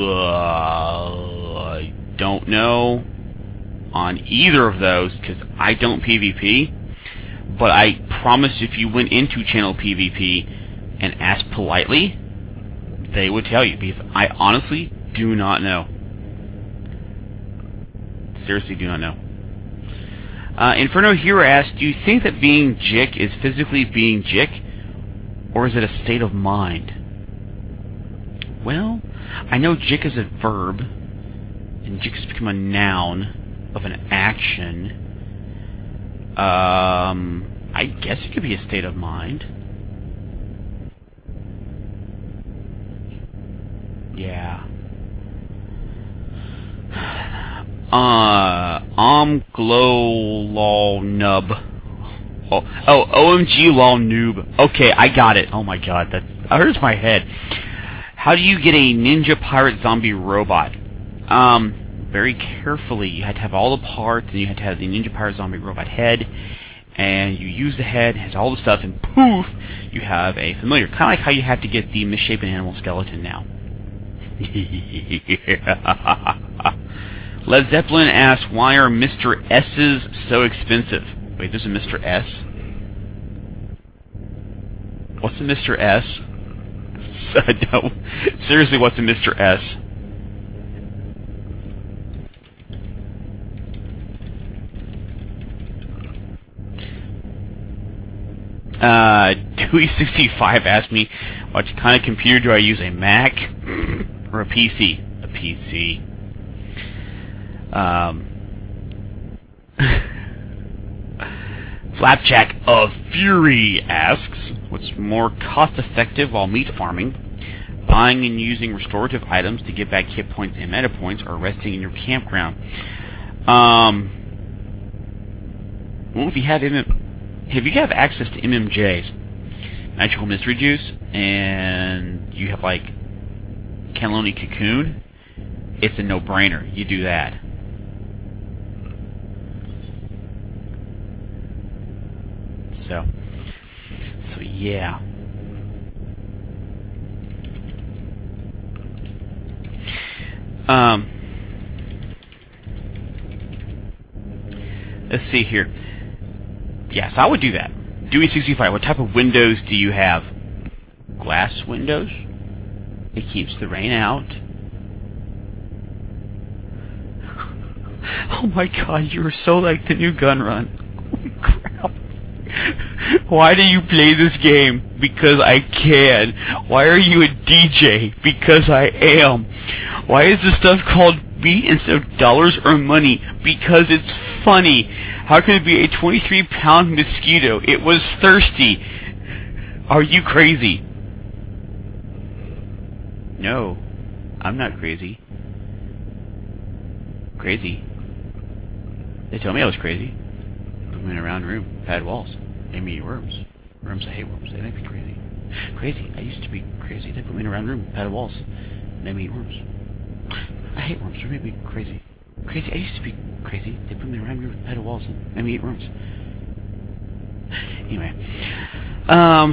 uh, I don't know on either of those because I don't PvP, but I promise if you went into channel PvP and asked politely, they would tell you, because I honestly do not know. Seriously do not know. Uh, Inferno Hero asks, do you think that being Jick is physically being Jick, or is it a state of mind? Well, I know Jick is a verb, and Jick has become a noun of an action. Um, I guess it could be a state of mind. Yeah. Uh, um, glow, lol, nub. Oh, oh, O M G, lol, noob. Okay, I got it. Oh my god, that hurts my head. How do you get a ninja pirate zombie robot? Um, very carefully. You had to have all the parts, and you had to have the ninja pirate zombie robot head, and you use the head, it has all the stuff, and poof, you have a familiar. Kind of like how you have to get the misshapen animal skeleton now. Led Zeppelin asks, why are Mister S's so expensive? Wait, there's a Mister S? What's a Mister S? No. Seriously, what's a Mister S? Uh, Dewey sixty-five asked me, what kind of computer do I use, a Mac or a P C? A P C. Um, Flapjack of Fury asks, what's more cost-effective while meat farming? Buying and using restorative items to get back hit points and meta points, or resting in your campground? Um, well, if you have M M If you have access to M M Js, Magical Mystery Juice, and you have like Cannelloni Cocoon, it's a no-brainer. You do that. So, so yeah. Um, let's see here. Yes, I would do that. Dewey sixty-five, what type of Windows do you have? glass windows. It keeps the rain out. Oh my god, you are so like the new Gun Run. Holy crap. Why do you play this game? Because I can. Why are you a D J? Because I am. Why is this stuff called beat instead of dollars or money? Because it's funny. How could it be a twenty-three pound mosquito? It was thirsty. Are you crazy? No, I'm not crazy. Crazy. They told me I was crazy. Put me in a round room, had walls, made me eat worms. Worms, I hate worms. They make me crazy. Crazy. I used to be crazy. They put me in a round room, had walls, made me eat worms. I hate worms. They make me crazy. Crazy. I used to be crazy. They put me in a round room, had walls, and made me eat worms. Anyway, um,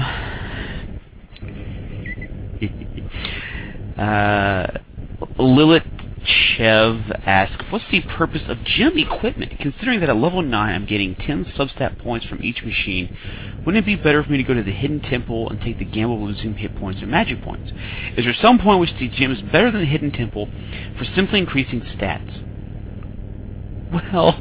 uh, Lilith Chev asks, what's the purpose of gym equipment? Considering that at level nine I'm getting ten substat points from each machine, wouldn't it be better for me to go to the Hidden Temple and take the gamble of losing hit points and magic points? Is there some point in which the gym is better than the Hidden Temple for simply increasing stats? Well,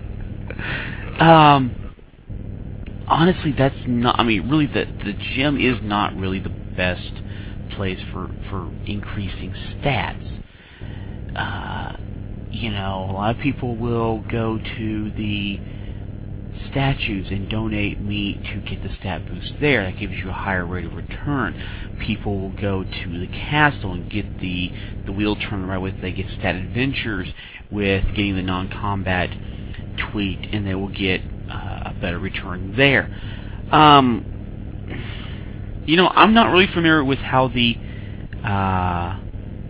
um, honestly, that's not, I mean, really, the, the gym is not really the best place for, for increasing stats. Uh, you know, a lot of people will go to the statues and donate meat to get the stat boost there. That gives you a higher rate of return. People will go to the castle and get the, the wheel turned the right way so they get stat adventures with getting the non-combat tweaked, and they will get uh, a better return there. Um, you know, I'm not really familiar with how the uh,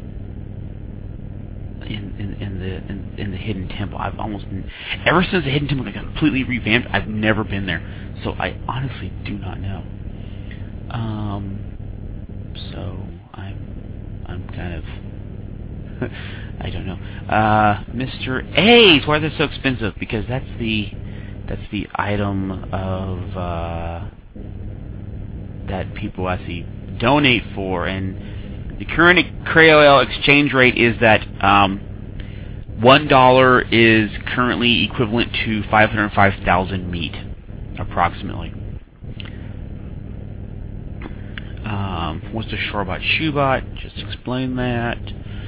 In, in, in the in, in the Hidden Temple. I've almost ever since the Hidden Temple got completely revamped, I've never been there, so I honestly do not know. Um, so I'm I'm kind of I don't know. Uh, Mister A's, why are they so expensive? Because that's the that's the item of uh, that people actually donate for, and the current K O L exchange rate is that um, one dollar is currently equivalent to five hundred five thousand meat, approximately. Um, what's the Shorebot Shoebot? Just explain that.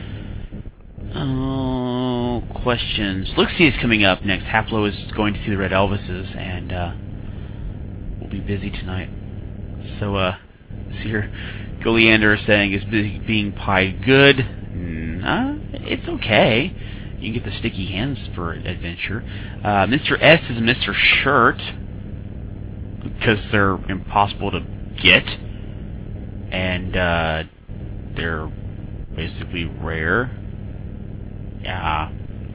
Oh, questions. Lixie is coming up next. Haplo is going to see the Red Elvises, and uh, we'll be busy tonight. So, uh, see here. Goliander is saying, is being pied good? Nah, it's okay. You can get the sticky hands for adventure. Uh, Mister S is Mister Shirt, because they're impossible to get, and uh, they're basically rare. Yeah.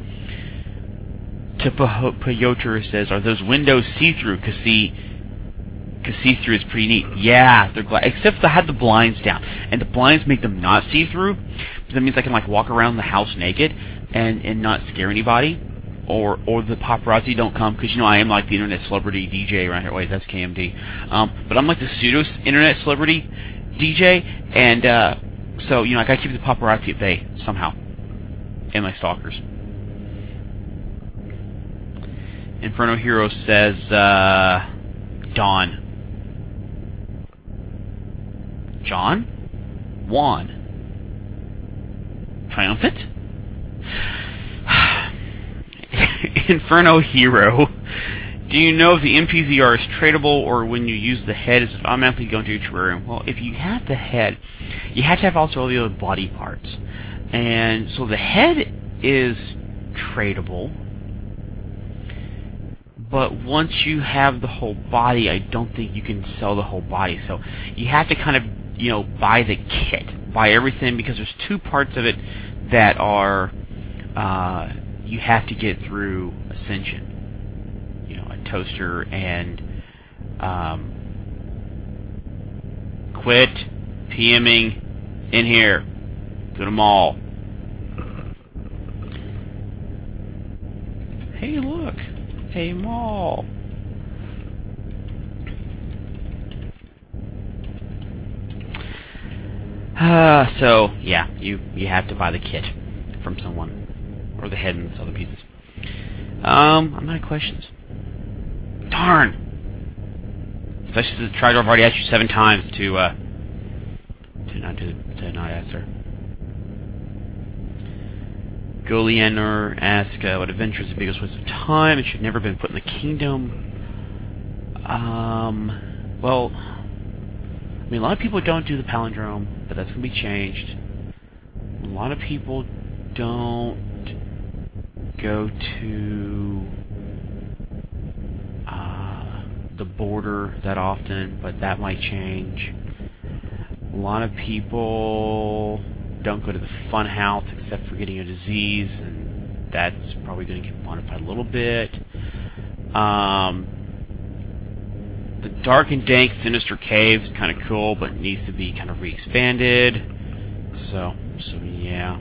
Tipayoter says, are those windows see-through? Because see, because see-through is pretty neat. Yeah, they're gla- except they had the blinds down, and the blinds make them not see-through. That means I can like walk around the house naked and, and not scare anybody, or or the paparazzi don't come, because you know I am like the internet celebrity D J around here. Wait, that's K M D. Um, but I'm like the pseudo internet celebrity D J, and uh, so you know I gotta keep the paparazzi at bay somehow, and my stalkers. Inferno Hero says, uh, Dawn. John? Juan. Triumphant? Inferno Hero. Do you know if the M P Z R is tradable, or when you use the head, is it automatically going to your terrarium? Well, if you have the head, you have to have also all the other body parts. And so the head is tradable, but once you have the whole body, I don't think you can sell the whole body. So you have to kind of, you know, buy the kit, buy everything, because there's two parts of it that are, uh, you have to get through Ascension. You know, a toaster and, um, quit PMing in here. Go to mall. Hey, look. A mall. Uh, so, yeah, you, you have to buy the kit from someone. Or the head and the other pieces. Um, I'm out of questions. Darn! Especially since Tridor I've already asked you seven times to, uh, to not, to, to not answer. Golianer asks, uh, what adventure is the biggest waste of time? It should never have been put in the kingdom. Um, well, I mean, a lot of people don't do the palindrome, but that's going to be changed. A lot of people don't go to uh, the border that often, but that might change. A lot of people don't go to the fun house except for getting a disease, and that's probably going to get modified a little bit. Um, the Dark and Dank Sinister Cave is kind of cool, but needs to be kind of re-expanded. So, so yeah.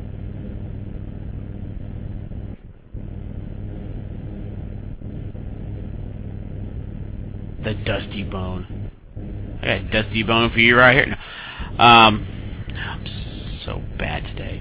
The Dusty Bone. I got a Dusty Bone for you right here. No. Um, I'm so bad today.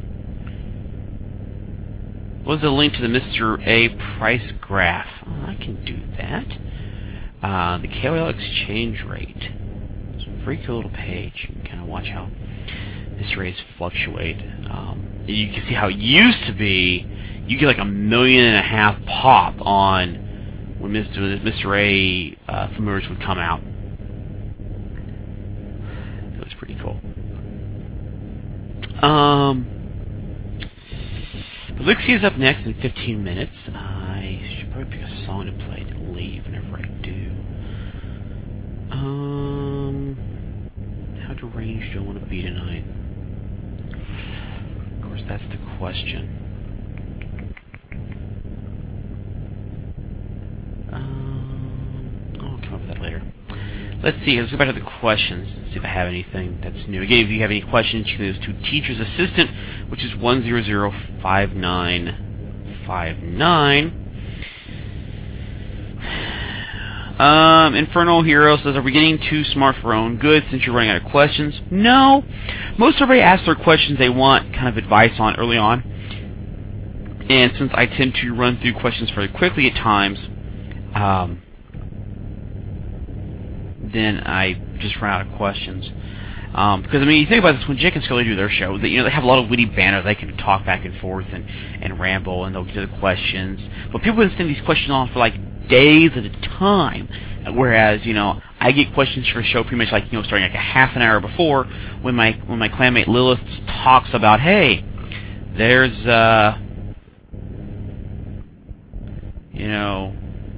What's the link to the Mister A price graph? Oh, I can do that. Uh, the K O L exchange rate. It's a pretty cool little page. You can kind of watch how Mister A's fluctuate. Um, you can see how it used to be. You get like a million and a half pop on when Mister Mister A uh, familiars would come out. It was pretty cool. Um, Elixir is up next in fifteen minutes. I should probably pick a song to play to leave whenever I do. Um, how deranged do I want to be tonight? Of course, that's the question. Um, I'll come up with that later. Let's see, let's go back to the questions, see if I have anything that's new. Again, if you have any questions, you can do this to Teacher's Assistant, which is one zero zero five nine five nine. Um, Infernal Hero says, are we getting too smart for our own good since you're running out of questions? No. Most everybody asks their questions they want kind of advice on early on. And since I tend to run through questions very quickly at times, um... then I just run out of questions. Um, because, I mean, you think about this, when Jake and Scully do their show, they, you know, they have a lot of witty banter. They can talk back and forth and, and ramble, and they'll get to the questions. But people can send these questions on for, like, days at a time. Whereas, you know, I get questions for a show pretty much, like, you know, starting, like, a half an hour before when my when my clanmate Lilith talks about, hey, there's, uh, you know,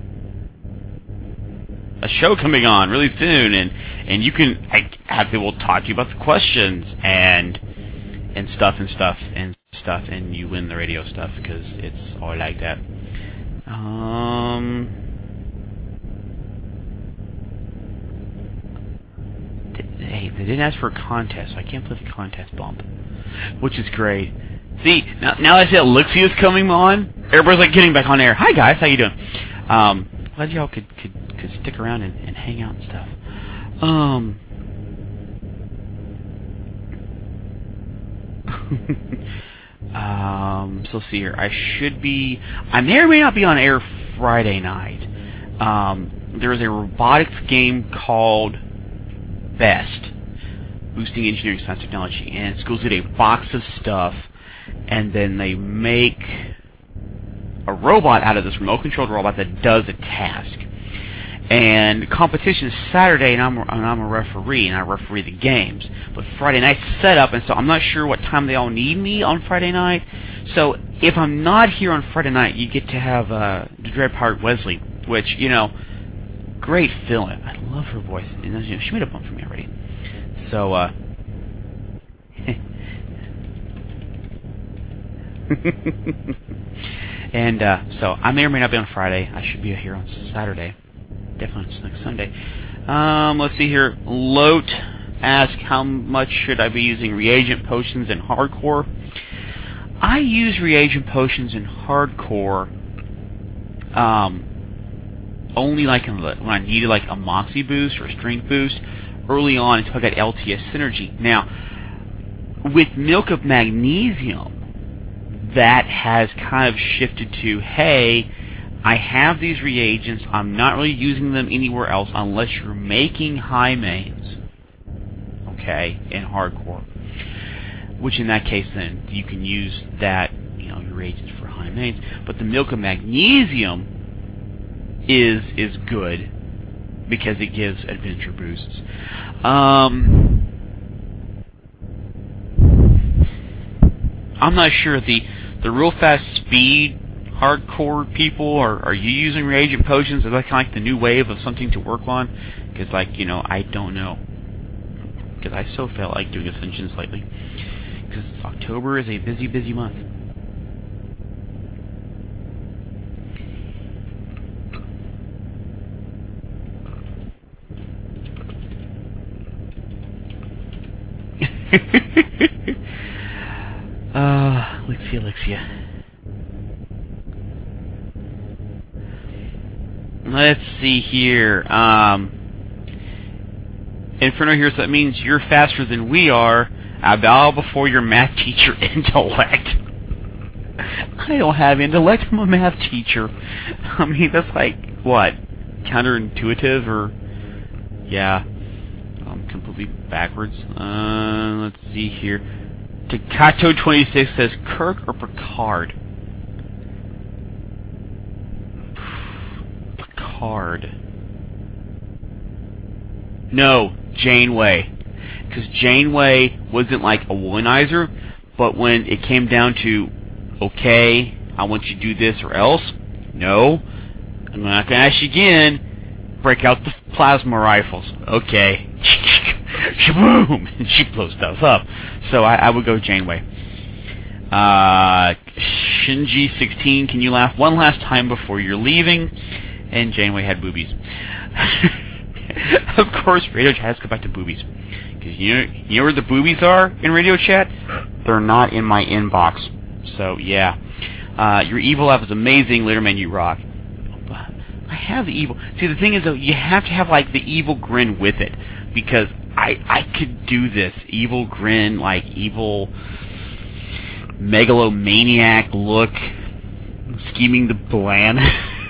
a show coming on really soon, and and you can I have people talk to you about the questions and and stuff and stuff and stuff, and you win the radio stuff because it's all like that. Um, hey, they didn't ask for a contest, so I can't play the contest bump, which is great. See, now now that I see that Lixie is coming on, everybody's like getting back on air. Hi guys, how you doing? Um, glad y'all could could. could stick around and, and hang out and stuff. Um, um, so let's see here. I should be. I may or may not be on air Friday night. Um, there is a robotics game called Best, Boosting Engineering Science Technology, and schools get a box of stuff, and then they make a robot out of this remote-controlled robot that does a task. And the competition is Saturday, and I'm, and I'm a referee, and I referee the games. But Friday night's set up, and so I'm not sure what time they all need me on Friday night. So if I'm not here on Friday night, you get to have uh, the Dread Pirate Wesley, which, you know, great film. I love her voice. You know, she made a bump for me already. So, uh... and, uh, so I may or may not be on Friday. I should be here on Saturday. Definitely next Sunday. Um, let's see here. Lote asks, how much should I be using reagent potions in hardcore? I use reagent potions in hardcore um, only like in the, when I needed like a moxie boost or a strength boost early on until I got L T S synergy. Now, with milk of magnesium, that has kind of shifted to, hey, I have these reagents, I'm not really using them anywhere else unless you're making high mains, okay, in hardcore. Which in that case, then, you can use that, you know, your reagents for high mains. But the milk of magnesium is is good because it gives adventure boosts. Um, I'm not sure. The the real fast speed hardcore people, are are you using reagent potions? Is that kind of like the new wave of something to work on? Because, like, you know, I don't know. Because I so felt like doing Ascensions lately. Because October is a busy, busy month. uh, Elixia, Elixia. Let's see here. Um, Inferno here, so that means you're faster than we are. I bow before your math teacher intellect. I don't have intellect. I'm a math teacher. I mean, that's like, what? Counterintuitive, or... Yeah. Um, completely backwards. Uh, let's see here. Takato twenty-six says, Kirk or Picard? Picard. No, Janeway. Because Janeway wasn't like a womanizer, but when it came down to, okay, I want you to do this or else, no, I'm not going to ask you again, break out the plasma rifles. Okay. Shaboom! And she blows stuff up. So I, I would go Janeway. Uh, Shinji sixteen, can you laugh one last time before you're leaving? And Janeway had boobies. Of course, Radio Chat has to go back to boobies. Because you know, you know where the boobies are in Radio Chat? They're not in my inbox. So, yeah. Uh, your evil laugh is amazing. Later, man, you rock. I have the evil... See, the thing is, though, you have to have, like, the evil grin with it. Because I, I could do this. Evil grin, like, evil... megalomaniac look. Scheming the plan.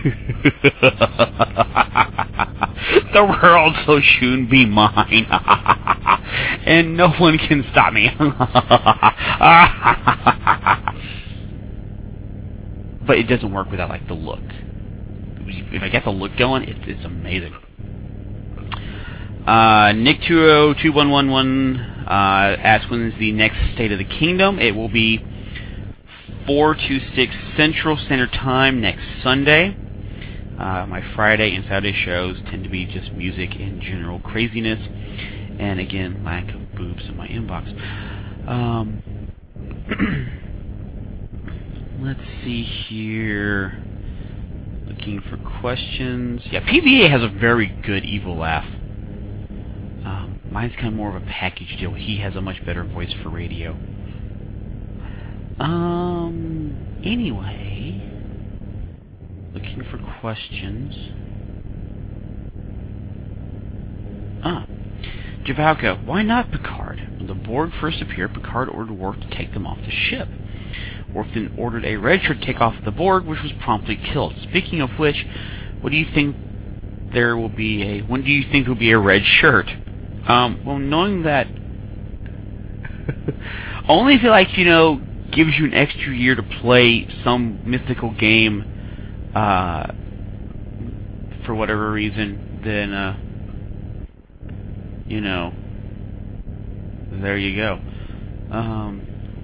The world so soon be mine. And no one can stop me. But it doesn't work without, like, the look. If I get the look going, it's, it's amazing. Uh, Nick two one one one uh, asks when is the next State of the Kingdom. It will be four to six Central Standard Time next Sunday. Uh, my Friday and Saturday shows tend to be just music and general craziness. And again, lack of boobs in my inbox. Um, let's see here. Looking for questions. Yeah, P V A has a very good evil laugh. Um, mine's kind of more of a package deal. He has a much better voice for radio. Um, anyway, looking for questions. Ah, Javalko, why not Picard? When the Borg first appeared, Picard ordered Worf to take them off the ship. Worf then ordered a red shirt to take off the Borg, which was promptly killed. Speaking of which, what do you think there will be a... When do you think there will be a red shirt? Um, well, knowing that... only if it, like, you know, gives you an extra year to play some mythical game, uh, for whatever reason, then, uh, you know, there you go. Um...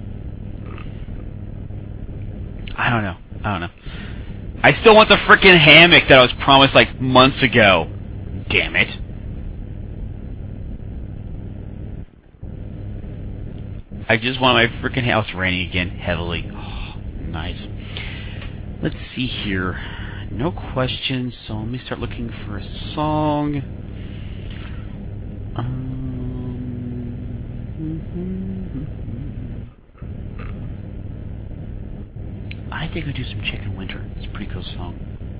I don't know. I don't know. I still want the frickin' hammock that I was promised like months ago. Damn it. I just want my frickin' house raining again heavily. Oh, nice. Let's see here. No questions, so let me start looking for a song. Um... I think I'll do some Chicken Winter. It's a pretty cool song.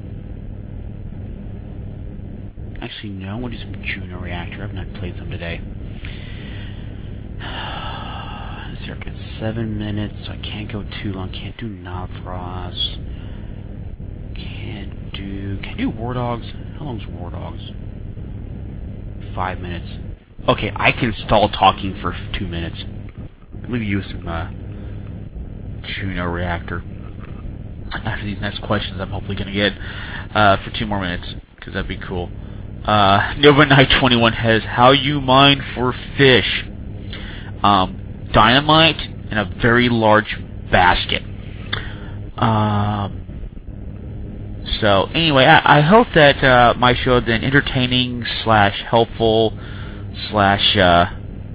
Actually, no, I want to do some Juno Reactor. I've not played some today. Let's see, I've got seven minutes, so I can't go too long. Can't do Navras. Can't do... Can I do War Dogs? How long's War Dogs? Five minutes. Okay, I can stall talking for two minutes. Leave you with some, uh... Juno Reactor. After these next questions, I'm hopefully going to get, uh, for two more minutes. Because that'd be cool. Uh, Nova Knight twenty-one has how you mine for fish. Um, dynamite in a very large basket. Um... So, anyway, I, I hope that uh, my show has been entertaining, slash helpful, slash uh,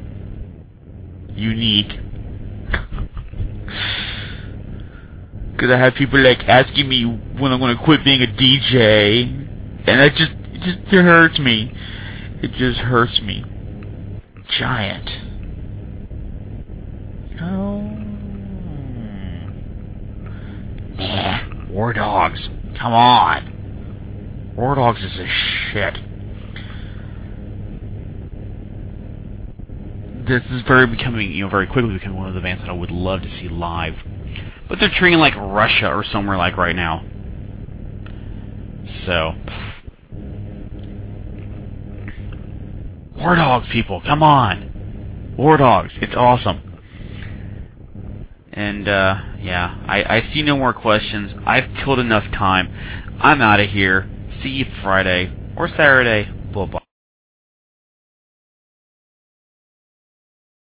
unique. Because I have people like asking me when I'm going to quit being a D J, and that just, it just it hurts me. It just hurts me. Giant. Oh. Nah, War Dogs. Come on. War Dogs is a shit. This is very becoming, you know, very quickly becoming one of the bands that I would love to see live. But they're treating like Russia or somewhere like right now. So. War Dogs, people, come on. War Dogs, it's awesome. And, uh, yeah, I, I see no more questions. I've killed enough time. I'm out of here. See you Friday or Saturday. Bye-bye.